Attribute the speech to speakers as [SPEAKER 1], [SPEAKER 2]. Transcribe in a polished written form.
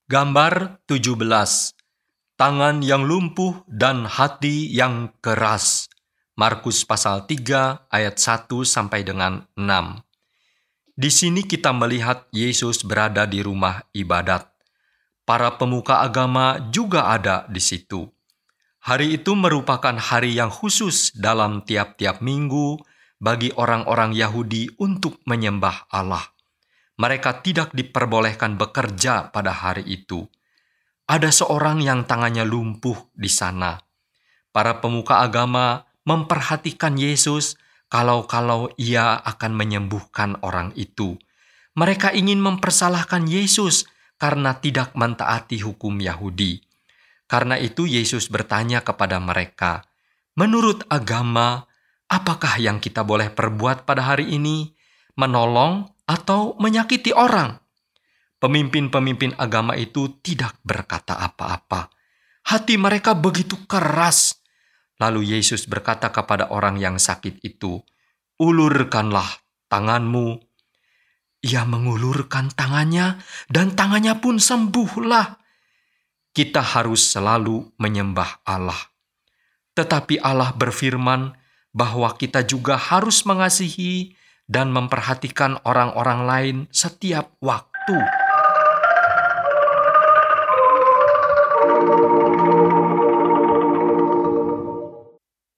[SPEAKER 1] Gambar 17. Tangan yang lumpuh dan hati yang keras. Markus pasal 3 ayat 1 sampai dengan 6. Di sini kita melihat Yesus berada di rumah ibadat. Para pemuka agama juga ada di situ. Hari itu merupakan hari yang khusus dalam tiap-tiap minggu bagi orang-orang Yahudi untuk menyembah Allah. Mereka tidak diperbolehkan bekerja pada hari itu. Ada seorang yang tangannya lumpuh di sana. Para pemuka agama memperhatikan Yesus kalau ia akan menyembuhkan orang itu. Mereka ingin mempersalahkan Yesus karena tidak mentaati hukum Yahudi. Karena itu Yesus bertanya kepada mereka, "Menurut agama, apakah yang kita boleh perbuat pada hari ini? Menolong atau menyakiti orang?" Pemimpin-pemimpin agama itu tidak berkata apa-apa. Hati mereka begitu keras. Lalu Yesus berkata kepada orang yang sakit itu, "Ulurkanlah tanganmu." Ia mengulurkan tangannya dan tangannya pun sembuhlah. Kita harus selalu menyembah Allah. Tetapi Allah berfirman bahwa kita juga harus mengasihi dan memperhatikan orang-orang lain setiap waktu.